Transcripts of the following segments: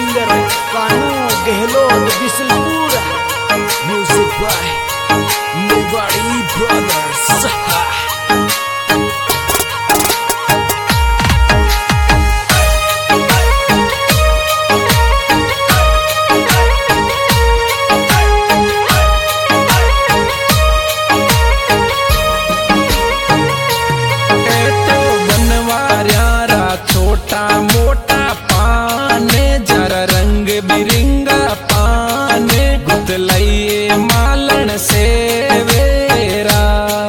Singer Kanu Gehlot Bisalpur. Music by Mewari brothers. छोटा मोटा पाने जरा रंग बिरंगा पाने गुतलइए मालन से वेरा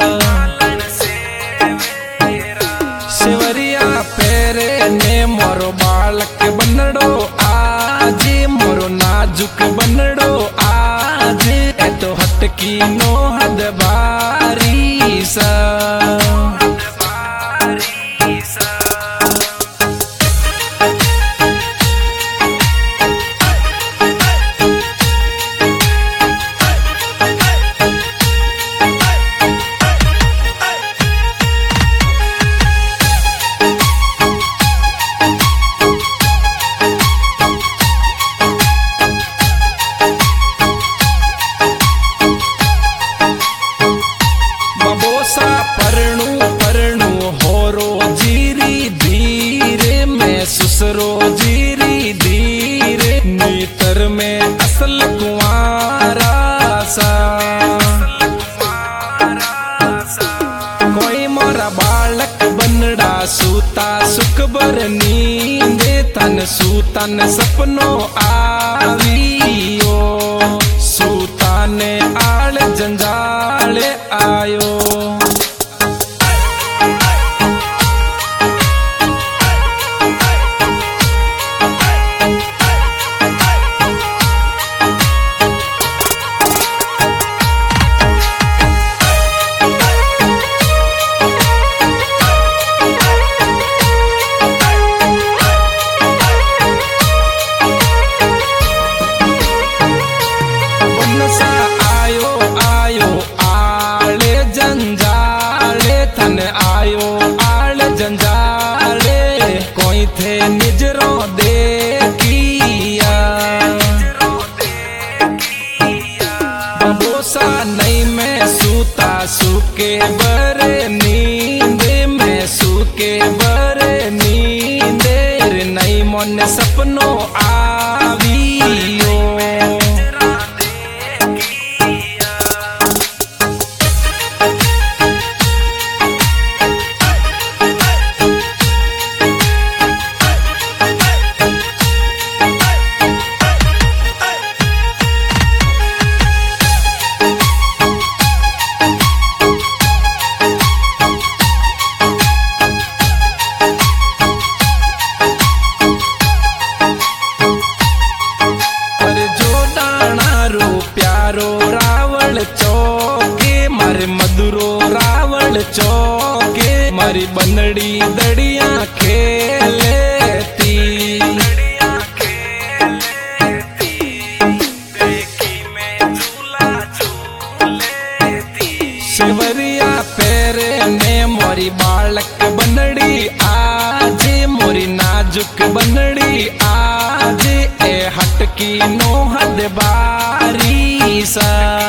शिवरिया पेरे ने मोरो बालक बनड़ो आज मोरो नाजुक बनड़ो आज तो हटकी नो हद बारी सा सुसरो जीरी धीरे नीतर में असल कुआरा सा कोई मोरा बालक बनड़ा सूता सुख बर नींदे तन सूतन सपनो आवियो सूता ने आल जंजाल आयो। आयो आल जंजाले कोई थे निजरो देखिया बबोसा नहीं मैं सूता सूके बरे नींदे में सूके बरे नींदे नहीं मन सपनों आवियो। प्यारो रावण चौके मारे मधुरो रावण चौके मारी बनड़ी दड़िया खेलेती शिवरिया पेरे ने मोरी बालक बनड़ी आज मोरी नाजुक बनड़ी आज ए हटकी नो हद बारी सा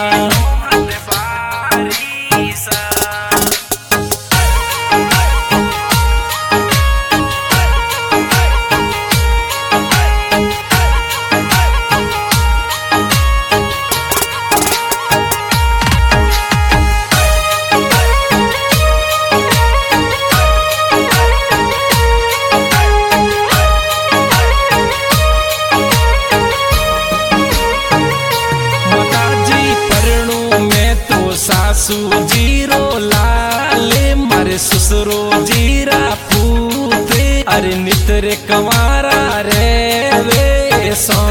सासू जीरो लाले मारे ससुरो जीरा पूते अरे नितरे कमारा रे वे सो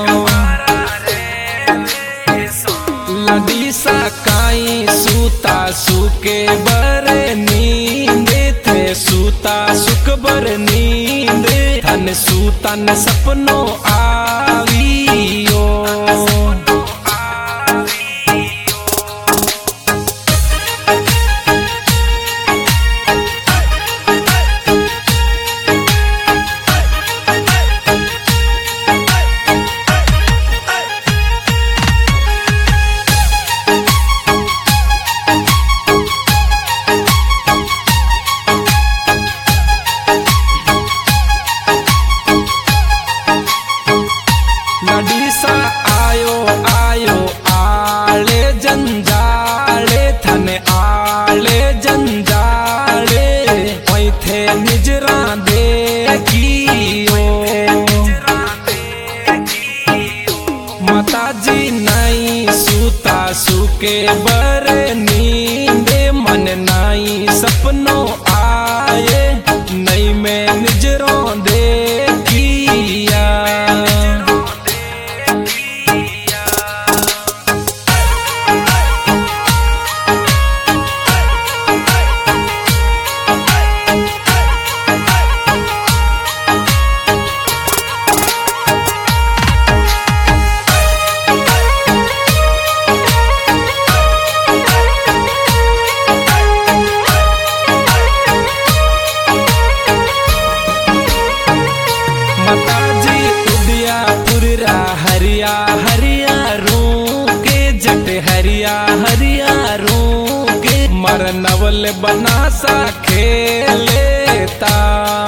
लदी सा काई सूता सुके बरे नींदे थे सूता सुख बर नींदे धन सूतन सपनो आवियो। देखियो माताजी नहीं सूता सुके बर नींद मन नहीं सपनों आए नहीं मैं निजरों देखिया हरिया हरिया रू के जट हरिया हरिया रू के मरनवल बना सा खेलेता